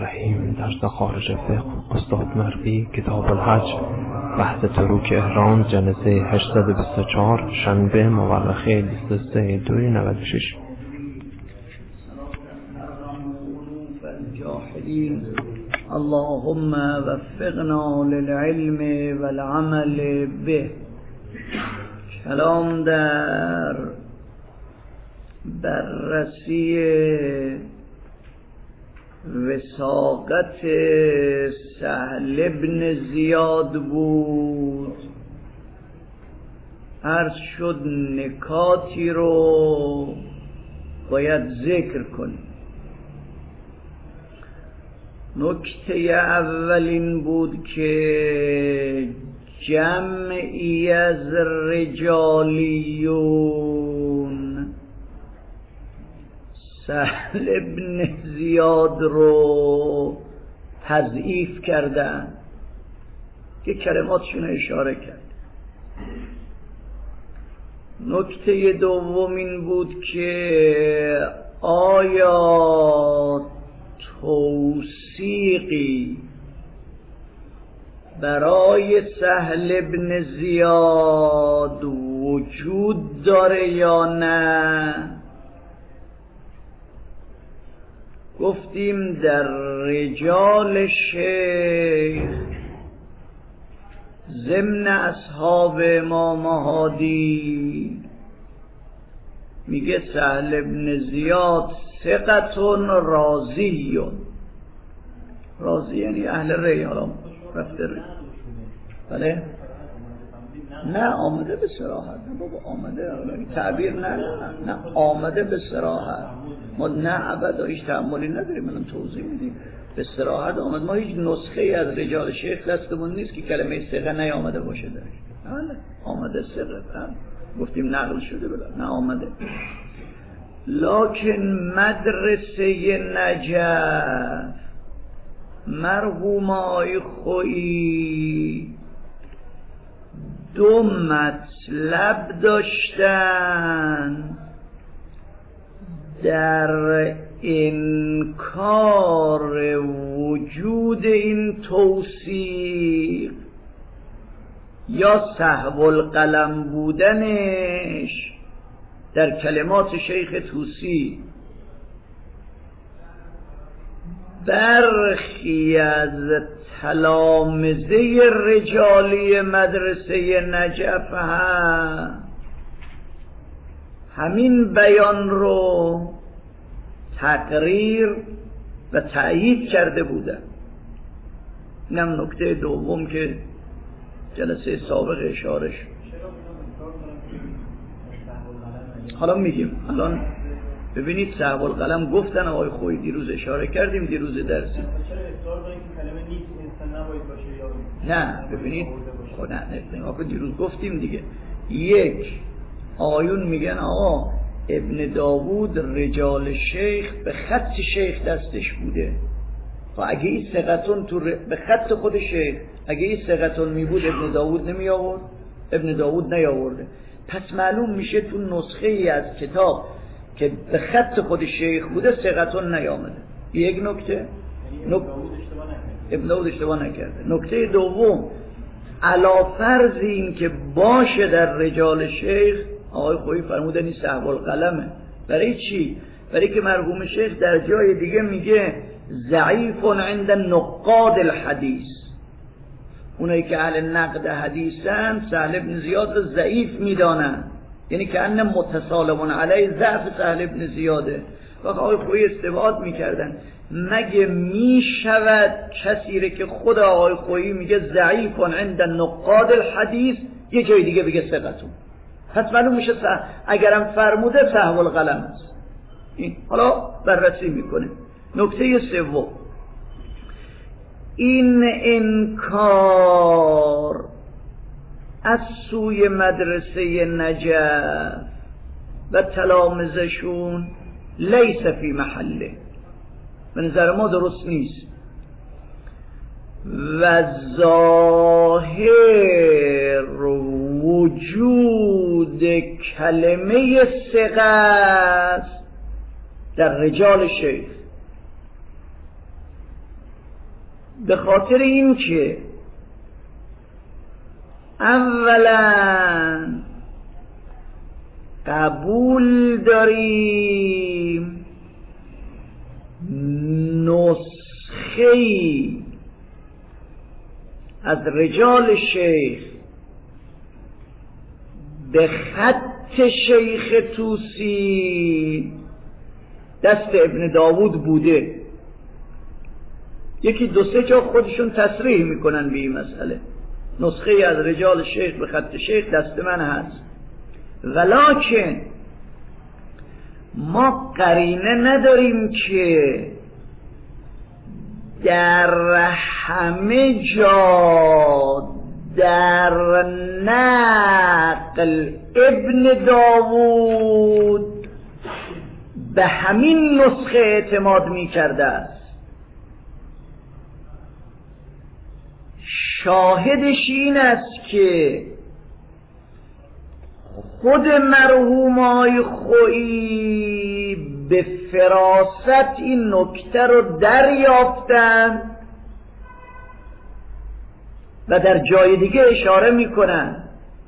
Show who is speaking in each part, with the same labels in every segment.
Speaker 1: الرحیم. درس خارج فقه استاد مربی، کتاب الحج، بحث تروک احرام، جلسه 824، شنبه، مورخه 23/2/96.
Speaker 2: اللهم وفقنا للعلم والعمل به. کلام در بررسی وثاقت سهل بن زیاد بود. عرض شد نکاتی رو باید ذکر کنیم. نکته اولین بود که جمعی از رجالیون سهل بن زیاد رو تضعیف کردن که کلماتشون اشاره کرد. نکته دومین بود که آیا توثیقی برای سهل بن زیاد وجود داره یا نه؟ گفتیم در رجال شیخ ضمن اصحاب امام هادی میگه سهل بن زیاد ثقتون راضیون. راضی یعنی اهل ری، حالا رفته ری. بله؟ نه آمده به صراحت. نه بابا آمده تعبیر نه آمده به صراحت. ما نه ابدا هیچ تعاملی نداریم. الان توضیح میدیم. به صراحت آمد. ما هیچ نسخه از رجال شیخ دستمون نیست که کلمه ثقه نیامده باشه درش. بله آمده ثقه. گفتیم نقل شده بلا نه آمده. لکن مدرسه نجف مرحوم آی خویی دو مطلب داشتن در انکار وجود این توثیق یا سهو القلم بودنش در کلمات شیخ طوسی. برخی از تلامذه رجالی مدرسه نجف همین بیان رو تقریر و تأیید کرده بودن. اینم نکته دوم که جلسه سابق اشاره شد. حالا میگیم. الان ببینید سهو القلم گفتن آقای خویی دیروز اشاره کردیم دیروز درسی. نه ببینید خود نه دیروز گفتیم دیگه. یک آیون میگن آقا ابن داوود رجال شیخ به خط شیخ دستش بوده. و اگه این ثقتون تو به خط خود شیخ اگه این ثقتون می بود ابن داوود نمی آورد. ابن داوود نیاورده. پس معلوم میشه تو نسخه ای از کتاب که به خط خود شیخ بوده ثقتون نیامده. یک نکته ابن داوود اشتباه نکرده. نکته دوم علا فرض این که باشه در رجال شیخ آقای خویی فرمودن این سهو القلمه. برای چی؟ برای که مرحوم شیخ در جای دیگه میگه ضعیف عند نقاد الحدیث. اونایی که اهل نقد حدیثن سهل بن زیاد ضعیف میدانن، یعنی که ان متصالمون علیه ضعف سهل بن زیاده. وقت آقای خویی استبعاد میکردن مگه میشود کسی که خود آقای خویی میگه ضعیف عند نقاد الحدیث یه جای دیگه بگه ثقتون؟ پس معلوم میشه اگرم فرموده سهو القلم است. این حالا بررسی میکنه. نکته سوم این انکار از سوی مدرسه نجف و تلامذشون لیس فی محله، به نظر ما درست نیست. و ظاهر وجود کلمه ثقه است در رجال شیخ. به خاطر این که اولا قبول داریم نسخه‌ای از رجال شیخ به خط شیخ طوسی دست ابن داوود بوده. یکی دو سه جا خودشون تصریح میکنن به این مسئله، نسخه از رجال شیخ به خط شیخ دست من هست، ولکن ما قرینه نداریم که در همه جا در نقل ابن داوود به همین نسخه اعتماد می کرده است. شاهدش این است که خود مرحوم آقای خویی به فراست این نکته رو دریافتن و در جای دیگه اشاره میکنن.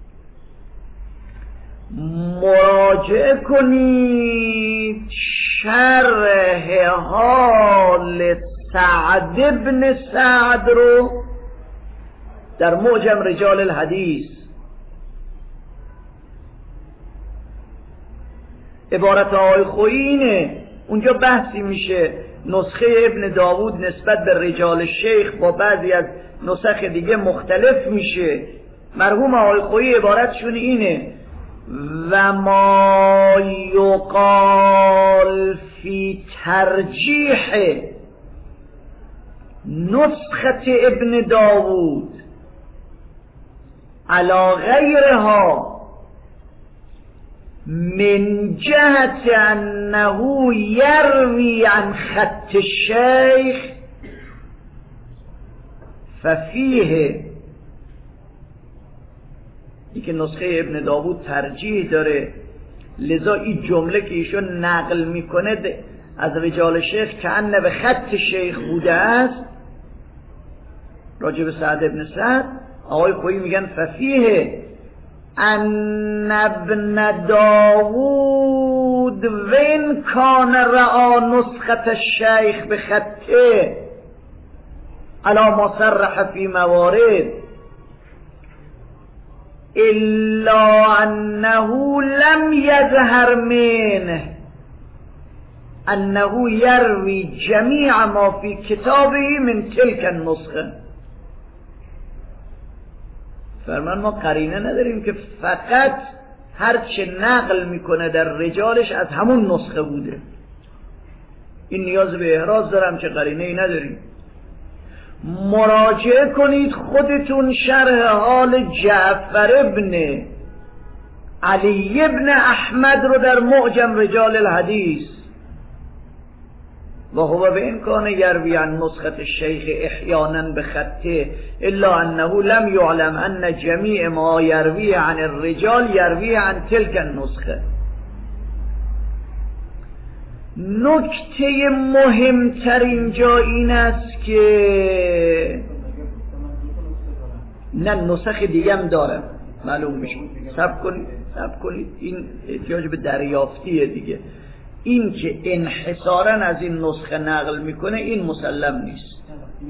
Speaker 2: مراجعه کنید شرح حال سعد بن سعد رو در معجم رجال الحدیث. عبارت آقای خویی اینه، اونجا بحثی میشه نسخه ابن داوود نسبت به رجال شیخ با بعضی از نسخ دیگه مختلف میشه. مرحوم آقای خویی عبارتشون اینه: و ما یقال فی ترجیح نسخه ابن داوود علی غیرها من جهت انه یروی عن خط الشیخ ففیه، این که نسخه ابن داوود ترجیح داره، لذا این جمله که ایشون نقل میکنه از رجال شیخ که انه به خط شیخ بوده است راجع به سعد ابن سعد، آقای خویی میگن ففیه ان ابن داوود وین کان رعا نسخت الشیخ به خطه علی ما صرح فی موارد الا انه لم یظهر منه انه یروی جمیع ما فی کتابه من تلک النسخه. فرمان ما قرینه نداریم که فقط هرچه نقل میکنه در رجالش از همون نسخه بوده. این نیاز به احراز دارم که قرینه ای نداریم. مراجعه کنید خودتون شرح حال جعفر ابن علی ابن احمد رو در معجم رجال الحدیث. و هو به امکان یروی عن نسخة الشیخ احیانا بخطه الا انه لم یعلم ان جمیع ما یروی عن الرجال یروی عن تلک النسخه. نکته مهمتر اینجا این است که نه نسخ دیگه هم دارم معلوم میشه. صبر کنید این احتیاج به دریافتیه دیگه. این که انحصارا از این نسخه نقل میکنه این مسلم نیست.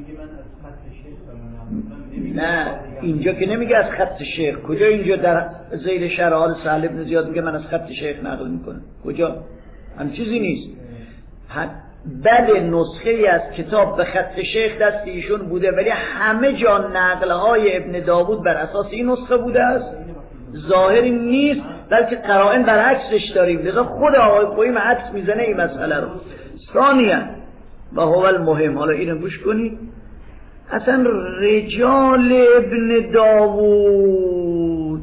Speaker 2: نه اینجا که نمیگه از خط شیخ. کجا اینجا در زیر شرح حال سهل بن زیاد میگه من از خط شیخ نقل میکنم؟ کجا؟ هم چیزی نیست. بله نسخه از کتاب به خط شیخ دست ایشون بوده ولی همه جا نقل های ابن داوود بر اساس این نسخه بوده است. ظاهری نیست بلکه قرائن برعکسش داریم. لذا خود آقای خویی عکس میزنه این مسئله رو. ثانیاً و هو المهم، حالا اینو گوش کنید، اصلا رجال ابن داوود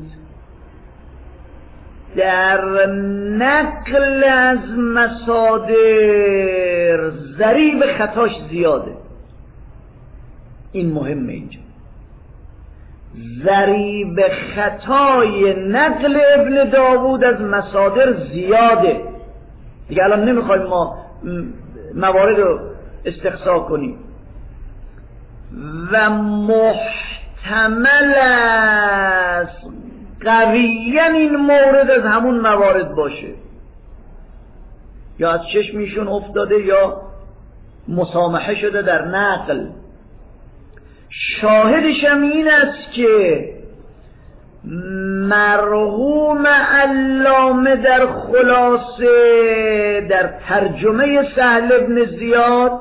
Speaker 2: در نقل از مصادر ضریب خطاش زیاده. این مهمه اینجا. ضریب خطای نقل ابن داوود از مصادر زیاده. دیگه الان نمیخوایم ما موارد رو استقصا کنیم. و محتمل است قویاً این مورد از همون موارد باشه، یا از چشمشون افتاده یا مسامحه شده در نقل. شاهدش هم این است که مرحوم علامه در خلاصه در ترجمه سهل بن زیاد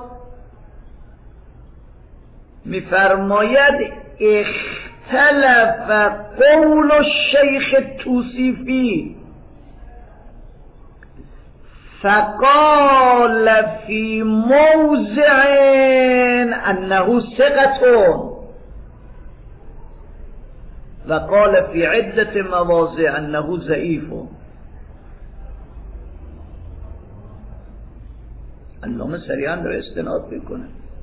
Speaker 2: می‌فرماید اختلف قول الشیخ توصیفی فقال فی موضع انه ثقة و قال فی عدة مواضع انه ضعیف. علامه صریحاً داره استناد میکنه،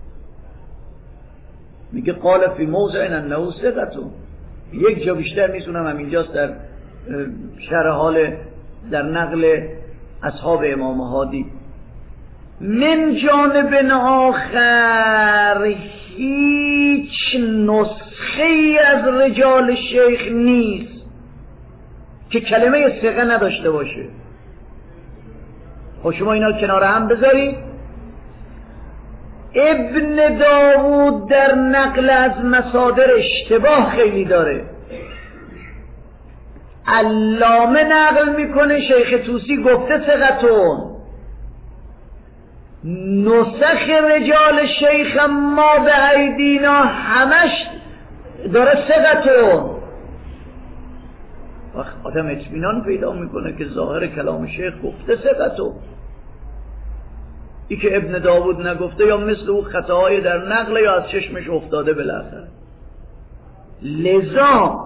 Speaker 2: میگه قال فی موضع انه ثقة. یک جا بیشتر نیستونم همینجاست در شرح حال در نقل اصحاب امام هادی. من جانب آخر هیچ نسخه ای از رجال شیخ نیست که کلمه ثقه نداشته باشه. خب شما اینا کنار هم بذارید. ابن داوود در نقل از مصادر اشتباه خیلی داره. علامه نقل میکنه شیخ طوسی گفته ثقتون، نسخ رجال شیخ ما به ایدینا همش داره ثقتون. وقت آدم اطمینان پیدا میکنه که ظاهر کلام شیخ گفته ثقتون، ای که ابن داوود نگفته یا مثل او خطاهای در نقل یا از چشمش افتاده بالاخره. لذا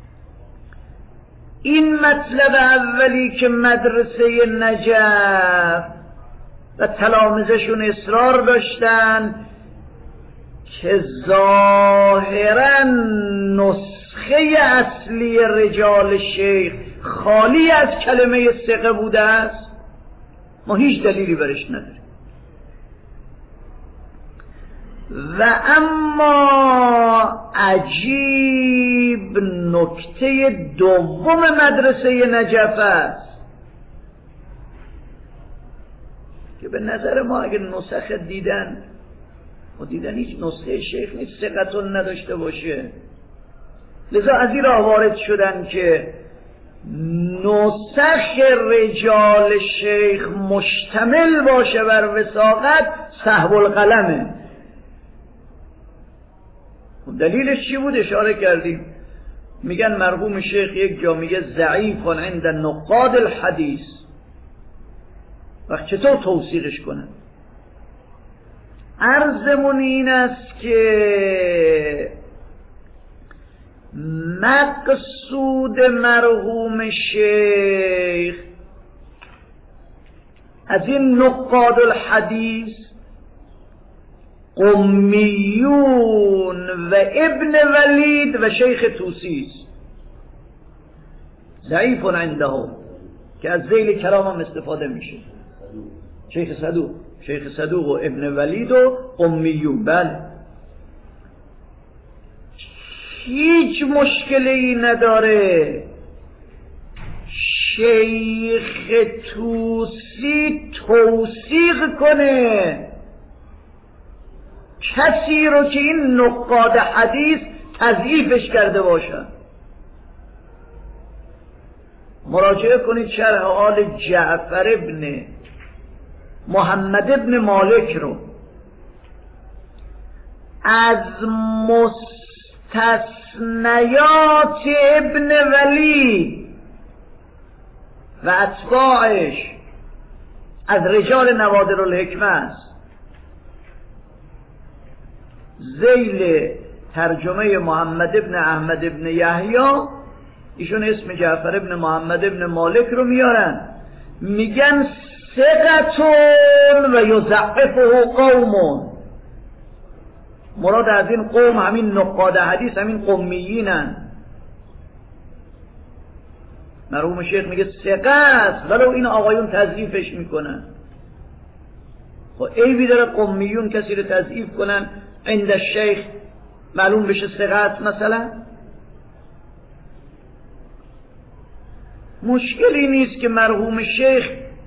Speaker 2: این مطلب اولی که مدرسه نجف و تلامذه‌شون اصرار داشتن که ظاهرا نسخه اصلی رجال شیخ خالی از کلمه ثقه بوده است، ما هیچ دلیلی برش نداریم. و اما عجیب نکته دوم مدرسه نجف است که به نظر ما اگر نسخ دیدن و دیدن هیچ نسخه شیخ نیست ثقتون نداشته باشه، لذا از این راه وارد شدن که نسخ رجال شیخ مشتمل باشه بر وثاقت سهو القلمه. دلیلش چی بود؟ اشاره کردیم. میگن مرحوم شیخ یک جا میگه ضعیف عند نقاد الحدیث. وقت چطور توثیقش کنن؟ عرضمون این است که مقصود مرحوم شیخ از این نقاد الحدیث قمیون و ابن ولید و شیخ طوسی است. ضعیف عندهم که از ذیل کلام هم استفاده میشه. شیخ صدوق و ابن ولید و قمیون. بله هیچ مشکلی نداره شیخ طوسی توثیق کنه کسی رو که این نقاد حدیث تضعیفش کرده باشن. مراجعه کنید شرح حال جعفر ابن محمد ابن مالک رو. از مستثنیات ابن ولی و اتباعش از رجال نوادر الحکمه است. ذیل ترجمه محمد ابن احمد ابن یحیی ایشون اسم جعفر ابن محمد ابن مالک رو میارن، میگن ثقتون و یضعفه قومون. مراد از این قوم همین نقاد حدیث، همین قمیینن. مرحوم شیخ میگه ثقه است ولو این آقایون تضعیفش میکنن. خب عیبی داره قمیون کسی رو تضعیف کنن عند الشیخ معلوم بشه ثقت مثلا؟ مشکلی نیست که مرحوم شیخ،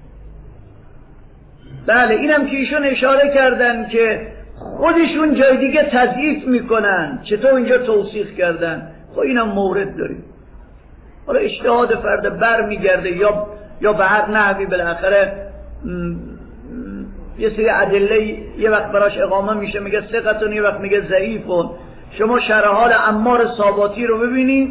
Speaker 2: بله اینم که ایشون اشاره کردن که خودشون جای دیگه تضعیف میکنن، چطور اینجا توصیف کردن؟ خب اینم مورد داریم. حالا اجتهاد فرد بر میگرده یا به هر نحوی بالاخره یه سری ادله یه وقت براش اقامه میشه میگه ثقتون، یه وقت میگه ضعیفون. شما شرح حال عمار ساباتی رو ببینید،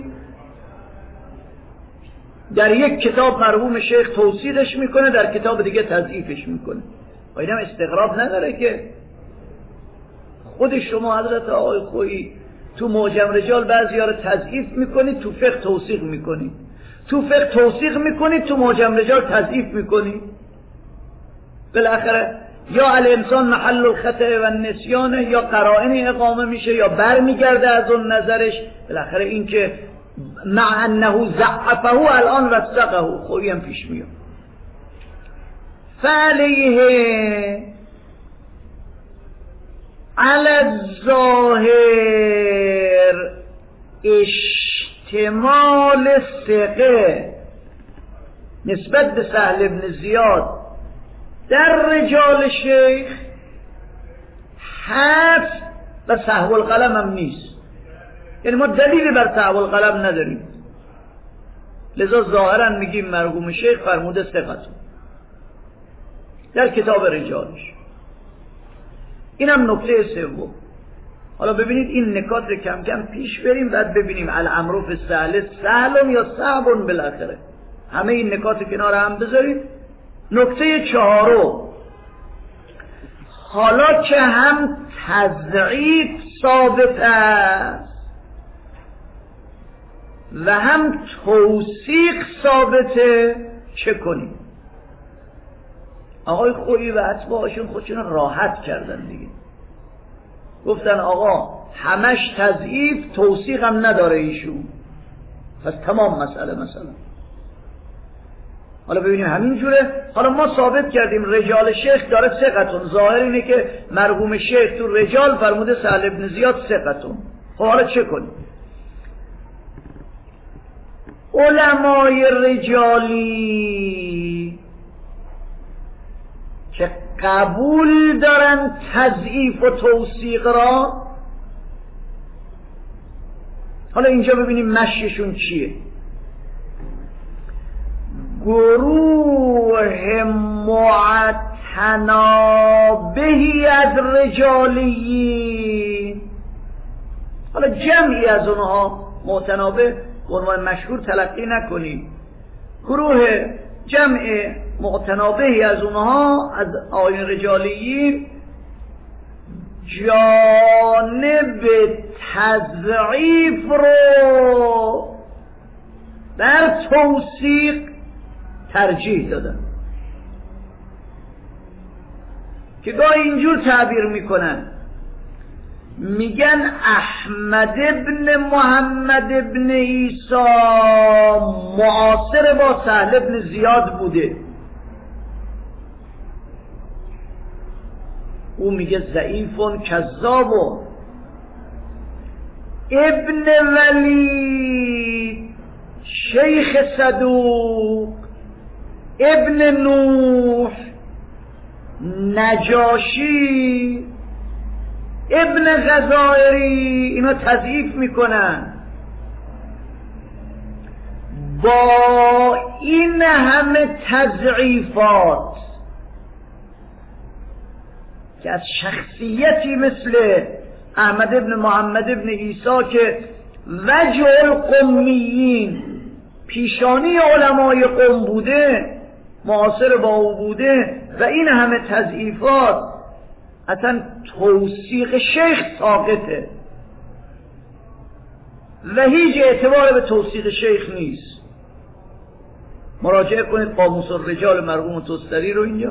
Speaker 2: در یک کتاب مرحوم شیخ توصیفش میکنه، در کتاب دیگه تضعیفش میکنه. و اینم استغراب نداره که خود شما حضرت آقای خویی تو معجم رجال بعضی‌ها رو تضعیف میکنید، تو فقه توثیق میکنید، تو فقه توثیق میکنید، تو معجم رجال تضعیف میکنید. بالاخره یا الانسان محل الخطأ و النسیان، یا قرائن اقامه میشه یا برمیگرده از اون نظرش. بالاخره این که مع انه ضعفه الان وثقه، خوبی هم پیش میاد. فعلیه علی الظاهر اشتمال ثقه نسبت به سهل بن زیاد در رجال شیخ هست و سهو القلم هم نیست. یعنی ما دلیلی بر سهو القلم نداریم، لذا ظاهرا میگیم مرحوم شیخ فرموده ثقت در کتاب رجالش. اینم نکته سوم. حالا ببینید این نکات رو کم کم پیش بریم، بعد ببینیم الامر فی السهل سهل یا صعب بالاخره. همه این نکات کنار هم بذارید. نکته چهارم، حالا که هم تضعیف ثابت است و هم توثیق ثابته، چه کنیم؟ آقای خویی و اتباعشون خودشون راحت کردن دیگه، گفتن آقا همش تضعیف، توثیق هم نداره ایشون، پس تمام مسئله مثلا. حالا ببینیم همین جوره. حالا ما ثابت کردیم رجال شیخ داره ثقتون، ظاهر اینه که مرحوم شیخ تو رجال فرموده سهل بن زیاد ثقتون. خب حالا چه کنیم؟ علمای رجالی که قبول دارن تضعیف و توثیق را، حالا اینجا ببینیم مشیشون چیه. گروه معتنابهی از رجالیین، حالا جمعی از اونها، معتنابه عنوان مشهور تلقی نکنید، گروه جمع معتنابهی از اونها از آیین رجالیین جانب تضعیف رو در توثیق ترجیح دادن، که گاهی اینجور تعبیر میکنن، میگن احمد ابن محمد ابن عیسی معاصر با سهل ابن زیاد بوده، او میگه ضعیفون کذابون. ابن ولید شیخ صدوق، ابن نوح، نجاشی، ابن غزائری، اینا تضعیف میکنن. با این همه تضعیفات که از شخصیتی مثل احمد ابن محمد ابن عیسی که وجه القمیین، پیشانی علمای قم بوده، معاصر با او بوده، و این همه تضعیفات، اصلا توثیق شیخ ساقطه و هیچ اعتبار به توثیق شیخ نیست. مراجعه کنید قاموس الرجال مرحوم توستری رو اینجا.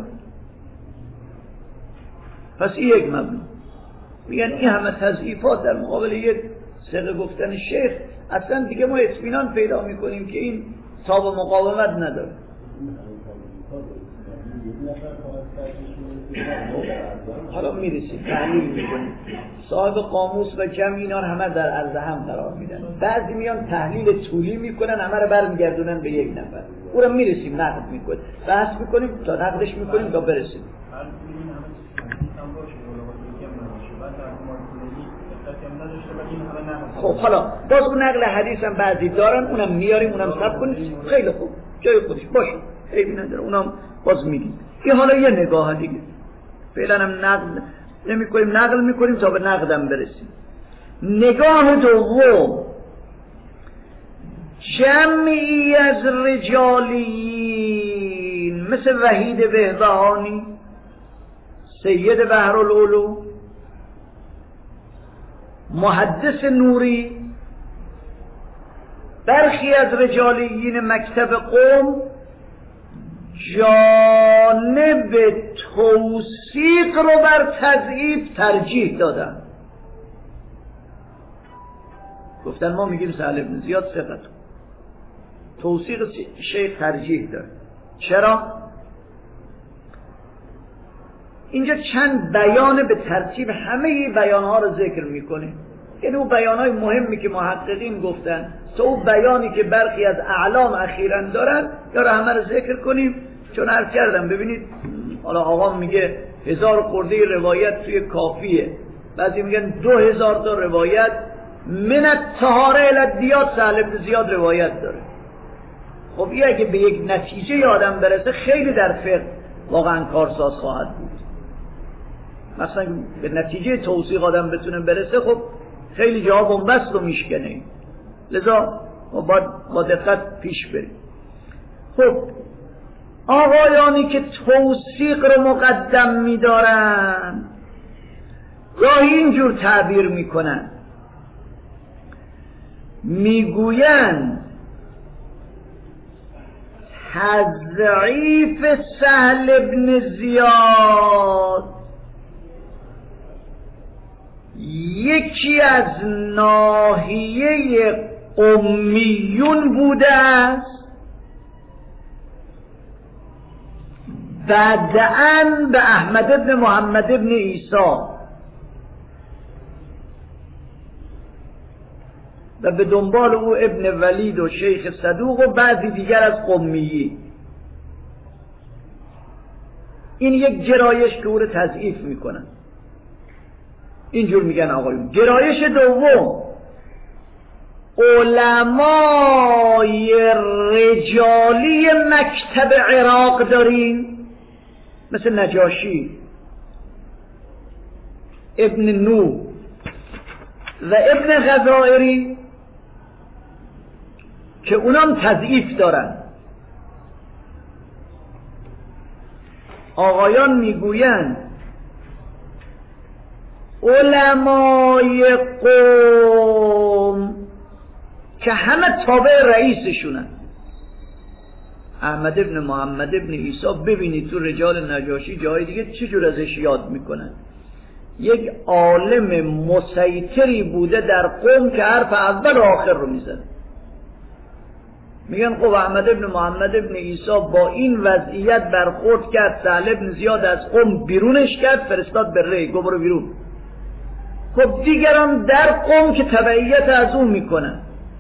Speaker 2: پس این یک مبنا. میگن این همه تضعیفات در مقابل یک ثقه گفتن شیخ، اصلا دیگه ما اطمینان پیدا میکنیم که این تاب مقاومت نداره. حالا میرسیم تحلیل میکنیم. صاحب قاموس و جمع اینا همه در عرض هم قرار میدن. بعضی میان تحلیل طولی میکنن، همه رو برمیگردونن به یک نفر. او رو میرسیم نقد میکنیم، بحث میکنیم تا نقدش میکنیم تا برسیم. خب حالا باز اون نقل حدیث هم بعضی دارن، اونم میاریم، اونم ثبت کنیم. خیلی خوب، جای خودش باشه، عیبی نداره، اونم باز میگیم. این حالا یه نگاه دیگه. فعلا هم نقل نمی‌کنیم، نقل میکنیم تا به نقدم برسیم. نگاه دوم، جمعی از رجالیین مثل وحید بهبهانی، سید بحرالعلوم، محدث نوری، برخی از رجالیین مکتب قم جانب توثیق رو بر تضعیف ترجیح دادن. گفتن ما میگیم سهل بن زیاد ثقت، توثیق شیخ ترجیح داد. چرا؟ اینجا چند بیان به ترتیب همه بیانها رو ذکر میکنه. یعنی اون بیانهای مهمی که محققین گفتن تا اون بیانی که برخی از اعلام اخیراً دارن یا رو همه رو ذکر کنیم. چون عرض کردم ببینید، حالا آقا میگه 1000 خورده روایت توی کافیه، بعضی میگن 2000 تا روایت من الطهاره الی الدیات سهل بن زیاد روایت داره. خب این اگه به یک نتیجه آدم برسه خیلی در فقه واقعا کارساز خواهد بود. مثلا به نتیجه توثیق آدم بتونه برسه، خب خیلی جا بنبست رو میشکنه. لذا با دقت پیش بریم. خب آقایانی که توثیق رو مقدم میدارن گاهی اینجور تعبیر میکنن، میگوین تضعیف سهل بن زیاد یکی از ناحیه قمیون بوده است، بعداً به احمد ابن محمد ابن عیسی و به دنبال او ابن ولید و شیخ صدوق و بعضی دیگر از قمیی. این یک گرایش که او رو تضعیف میکنن. اینجور میگن آقایون. گرایش دوم، علمای رجالی مکتب عراق داریم مثل نجاشی، ابن نو و ابن غزائری که اونام تضعیف دارن. آقایان میگویند علمای قوم که همه تابع رئیسشونن، احمد ابن محمد ابن عیسی، ببینید تو رجال نجاشی جای دیگه چجور ازش یاد میکنن. یک عالم مسیطری بوده در قوم که حرف اول و آخر رو میزن. میگن خب احمد ابن محمد ابن عیسی با این وضعیت برخورد کرد، سهل ابن زیاد از قوم بیرونش کرد، فرستاد به ری، گو برو بیرون. خب دیگران در قوم که تبعیت از اون میکنن.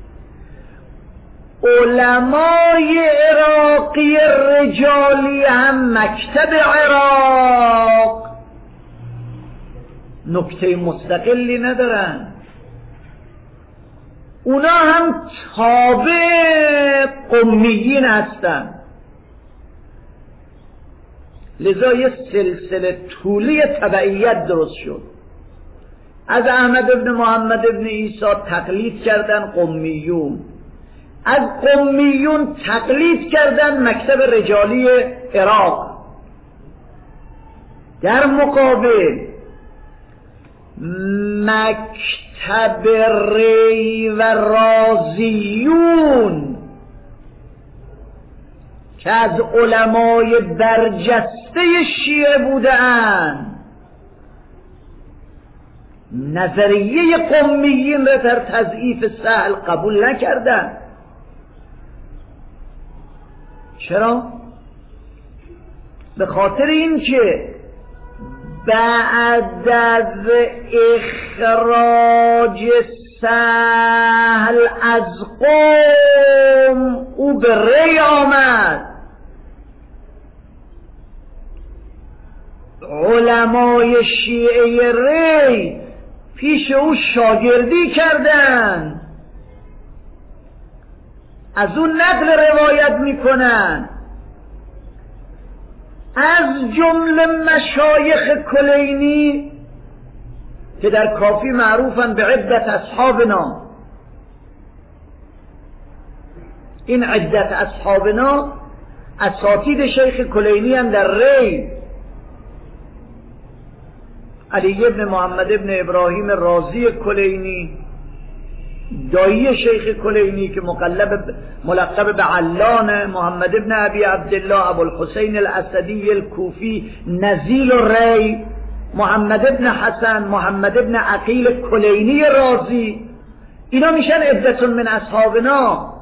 Speaker 2: علمای عراقی رجالی هم مکتب عراق نکته مستقلی ندارن، اونا هم تابع قمیین هستن. لذا یه سلسله طولی تبعیت درست شد. از احمد ابن محمد ابن عیسی تقلید کردن قمیون، از قمیون تقلید کردن مکتب رجالی عراق. در مقابل مکتب ری و رازیون که از علمای برجسته شیعه بودند نظریه قمیین را در تضعیف سهل قبول نکردند. چرا؟ به خاطر این که بعد از اخراج سهل از قوم او به ری آمد. علمای شیعه ری پیش او شاگردی کردند، از اون نقل روایت میکنن. از جمله مشایخ کلینی که در کافی معروفن به عدت اصحابنا. این عدت اصحابنا اساتید شیخ کلینی هم در ری. علی ابن محمد ابن ابراهیم رازی کلینی، دایی شیخ کلینی که ملقب به علان، محمد ابن ابی عبدالله ابوالحسین الاسدی الکوفی نزیل ری، محمد ابن حسن، محمد ابن عقیل کلینی رازی، اینا میشن عدتون من اصحابنا.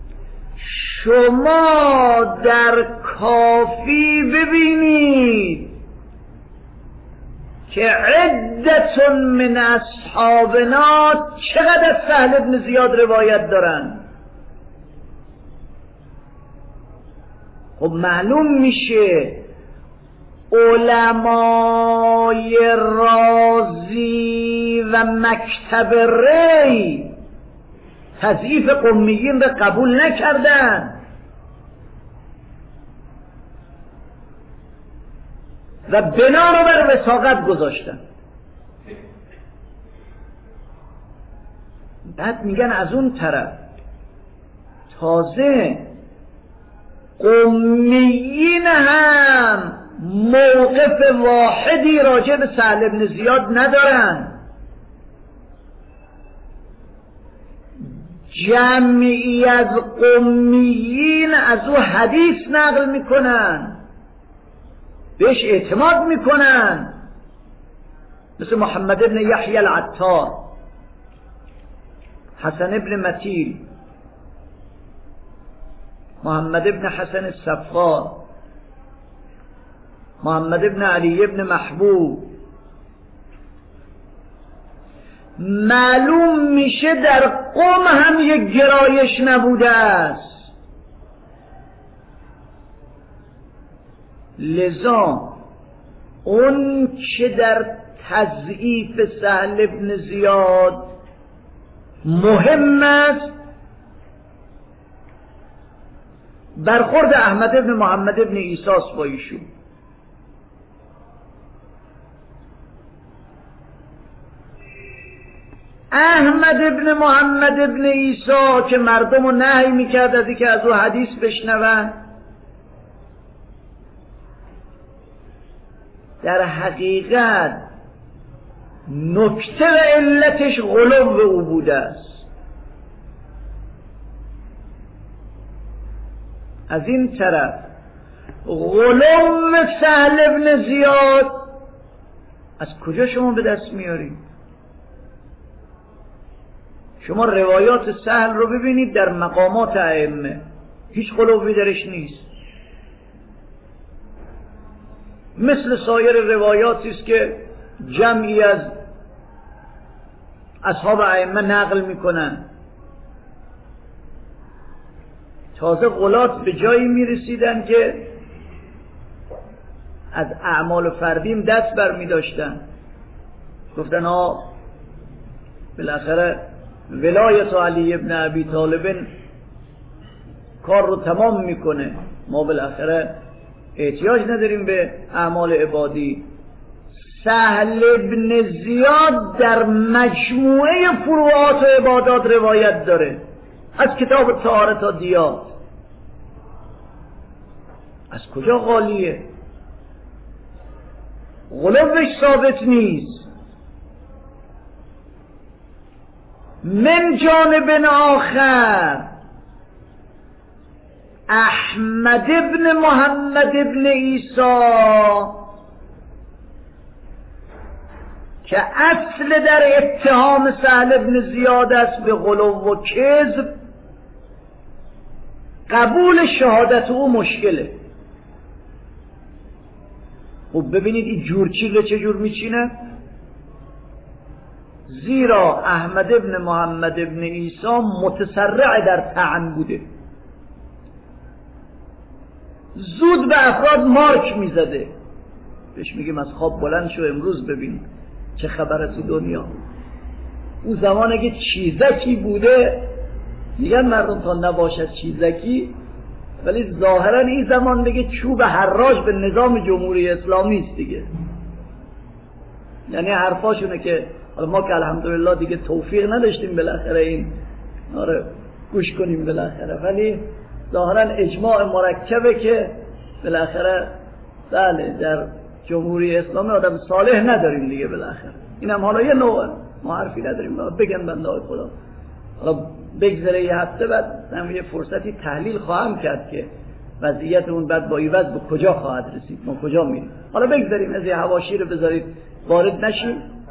Speaker 2: شما در کافی ببینید که عدتون من اصحابنا چقدر از سهل ابن زیاد روایت دارن. خب معلوم میشه علمای رازی و مکتب ری تضعیف قمیین را قبول نکردن و بنا رو بر وثاقت گذاشتن. بعد میگن از اون طرف تازه قمیین هم موقف واحدی راجع به سهل ابن زیاد ندارن. جمعی از قمیین از او حدیث نقل میکنن، بهش اعتماد میکنن، مثل محمد ابن یحیی العطار، حسن ابن متیل، محمد ابن حسن الصفار، محمد ابن علی ابن محبوب. معلوم میشه در قم هم یک گرایش نبوده است. لذا اون که در تضعیف سهل ابن زیاد مهم است، برخورد احمد ابن محمد ابن عیسی با ایشون. احمد ابن محمد ابن عیسی که مردم رو نهی میکرد از اینکه از او حدیث بشنون، در حقیقت نکته و علتش غلو او بوده است. از این طرف غلو سهل ابن زیاد از کجا شما به دست میارید؟ شما روایات سهل رو ببینید در مقامات ائمه، هیچ غلوی درش نیست. مثل سایر روایاتی است که جمعی از اصحاب ائمه نقل میکنن. تازه غلات به جایی میرسیدن که از اعمال فردیم دست بر میداشتن، گفتن بالاخره ولایت علی ابن ابی طالب کار رو تمام میکنه، ما بالاخره احتیاج نداریم به اعمال عبادی. سهل ابن زیاد در مجموعه فروعات و عبادات روایت داره، از کتاب طهارت تا دیات. از کجا غالیه؟ غلوش ثابت نیست. من جانب آخر احمد ابن محمد ابن عیسی که اصل در اتهام سهل ابن زیاد است به غلو و کذب، قبول شهادت او مشکله. خب ببینید این جورچین رو چه جور میچینه. زیرا احمد ابن محمد ابن عیسی متسرع در طعن بوده، زود به افراد مارک میزده. بهش میگیم از خواب بلند شو امروز ببین چه خبره تو دنیا. اون زمان اگه چیزکی بوده میگن مردم تا نباشد چیزکی، ولی ظاهرا این زمان دیگه چوب حراج به نظام جمهوری اسلامی است دیگه. یعنی حرفاشونه که حالا ما که الحمدلله دیگه توفیق نداشتیم بالاخره این آره گوش کنیم بالاخره، ولی ظاهرا اجماع مرکبه که بالاخره بله در جمهوری اسلامی آدم صالح نداریم دیگه بالاخره. اینم حالا یه نوع ما حرفی نداریم بگن بنده های خدا. حالا بگذره یه هفته بعد من یه فرصتی تحلیل خواهم کرد که وضعیت اون بعد با ایوز به کجا خواهد رسید، ما کجا میریم. حالا بگذاریم از یه حواشی رو بذارید وارد نشیم.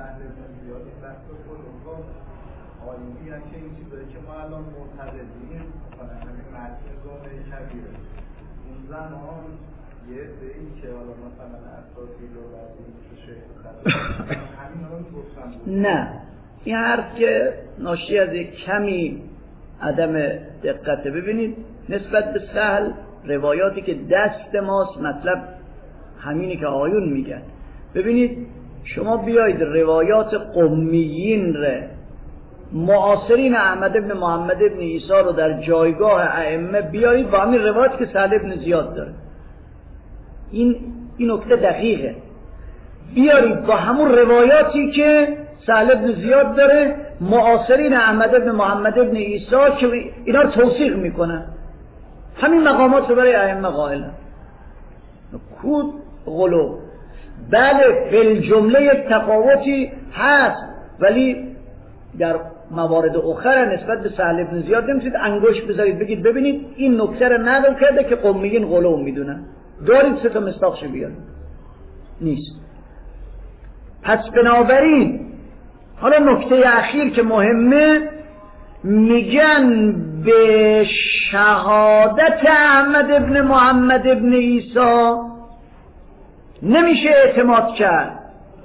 Speaker 2: نه این حرف که ناشی از یک کمی عدم دقته. ببینید نسبت به سهل روایاتی که دست ماست مطلب همینی که آیون میگن. ببینید شما بیایید روایات قمیین معاصرین احمد ابن محمد ابن عیسی رو در جایگاه ائمه بیایید با همین روایت که سهل ابن زیاد داره، این نکته دقیقه. بیارید با همون روایاتی که سهل ابن زیاد داره معاصرین احمد ابن محمد ابن عیسی که اینا رو توثیق میکنن، همین مقامات رو برای ائمه قائلن. کود غلو بله فی جمله یک تفاوتی هست، ولی در موارد اخر نسبت به سهل ابن زیاد نمیتونید انگشت بذارید بگید ببینید این نکته رو نقل کرده که قمیین غلو میدونن، دارید سه تا مصداقش بیارید. نیست. پس بنابراین حالا نکته اخیر که مهمه، میگن به شهادت احمد ابن محمد ابن عیسی نمیشه اعتماد کرد،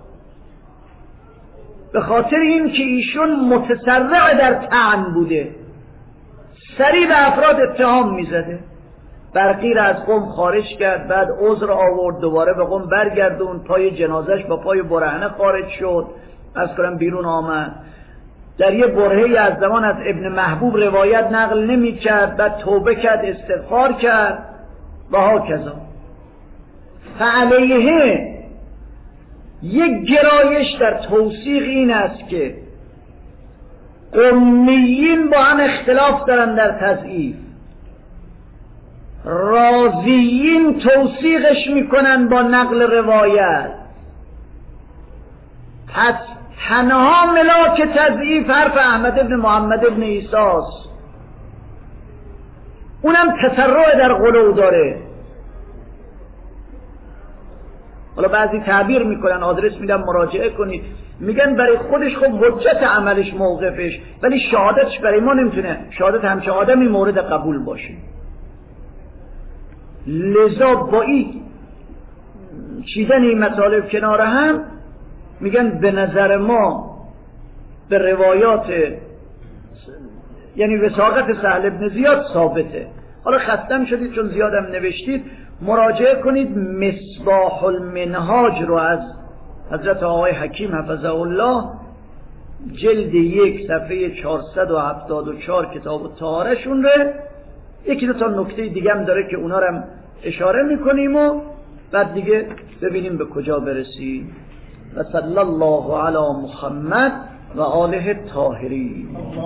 Speaker 2: به خاطر این که ایشون متسرع در طعن بوده، سریع به افراد اتهام میزده. برقی را از قم خارج کرد، بعد عذر آورد، دوباره به قم برگردون، پای جنازش با پای برهنه خارج شد، از کنم بیرون آمد. در یه برهه‌ای از زمان از ابن محبوب روایت نقل نمی کرد، بعد توبه کرد، استغفار کرد و هاکذا. فعلیه یک گرایش در توثیق این است که قمیین با هم اختلاف دارن در تضعیف، رازیین توثیقش میکنن با نقل روایت. پس تنها ملاک تضعیف حرف احمد ابن محمد ابن عیسی است، اونم تسرع در غلو داره. حالا بعضی تعبیر میکنن، آدرس میدن مراجعه کنید، میگن برای خودش خب حجت عملش موقفش، ولی شهادتش برای ما نمیتونه شهادت همچه آدمی مورد قبول باشه. لذا با این چیدن این مطالب کنار هم میگن به نظر ما به روایات یعنی وثاقت سهل ابن زیاد ثابته. حالا خستم شدید چون زیادم نوشتید، مراجعه کنید مصباح المنهاج رو از حضرت آقای حکیم حفظه الله، جلد 1 صفحه 474 کتاب الطهاره شون ره. یکی دو تا نکته دیگه هم داره که اونا رو هم اشاره میکنیم و بعد دیگه ببینیم به کجا برسیم. و صلی الله علی محمد و آله الطاهرین.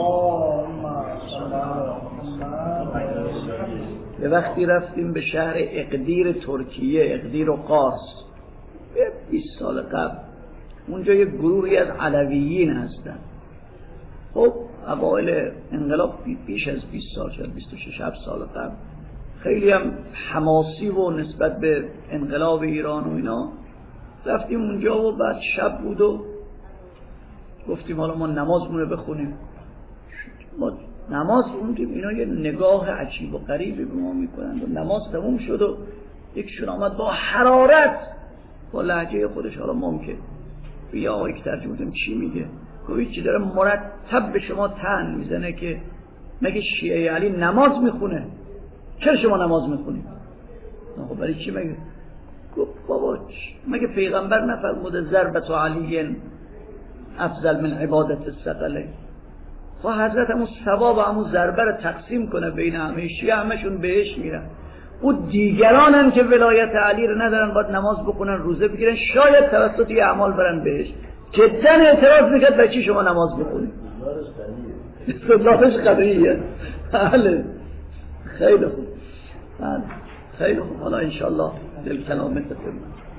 Speaker 2: به وقتی رفتیم به شهر اقدیر ترکیه، اقدیر و قارس، 20 سال قبل. اونجا یک گروهی از علویین هستن. خب اوایل انقلاب بیش از 20 سال شد، 26 سال قبل، خیلی هم حماسی و نسبت به انقلاب ایران و اینا. رفتیم اونجا و بعد شب بود و گفتیم حالا ما نمازمون رو بخونیم. ما نماز خوندیم، اینا یه نگاه عجیب و غریبی به ما میکنند و نماز تموم شد و یکشون آمد با حرارت با لهجه خودش. حالا ممکن بیا آقایی که ترجمه چی میگه، گویی چی داره مرتب به شما طعن میزنه که مگه شیعه علی نماز میخونه؟ چرا شما نماز میخونید؟ خب برای چی مگه؟ گفت بابا مگه پیغمبر نفرموده ضربت علی افضل من عبادت الثقلین؟ خب حضرت همون ثواب همون ضربه رو تقسیم کنه بین همه شیعه، همشون بهش میرن. او دیگرانن که ولایت علی رو ندارن باید نماز بکنن روزه بگیرن شاید توسط یه اعمال برن بهش. جدا اعتراض میکرد برای چی شما نماز بخونید؟ استدلالش قطعیه. بله خیلی خوب، بله خیلی خوب. حالا انشالله دل کلام متفهم.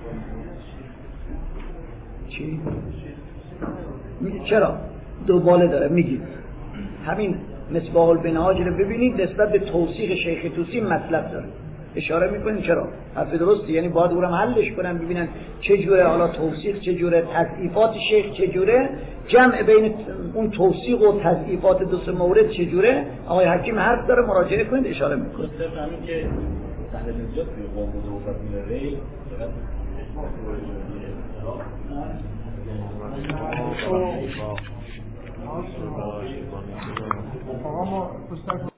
Speaker 2: چی؟ میگه چرا؟ دو باله داره. میگید همین مصباح البنهاج رو ببینید نسبت به توثیق شیخ طوسی مطلب داره، اشاره میکنین چرا؟ حرف درسته، یعنی باید او رو حلش کنن ببینن چه جوره حالا توثیق، چه جوره تضعیفات شیخ، چه جوره جمع بین اون توثیق و تضعیفات دو سه مورد چه جوره. آقای حکیم حرف داره، مراجعه کنید، اشاره میکنه.
Speaker 3: همین که سهل نجات توی قوم بزرگوار میره
Speaker 1: آقا ما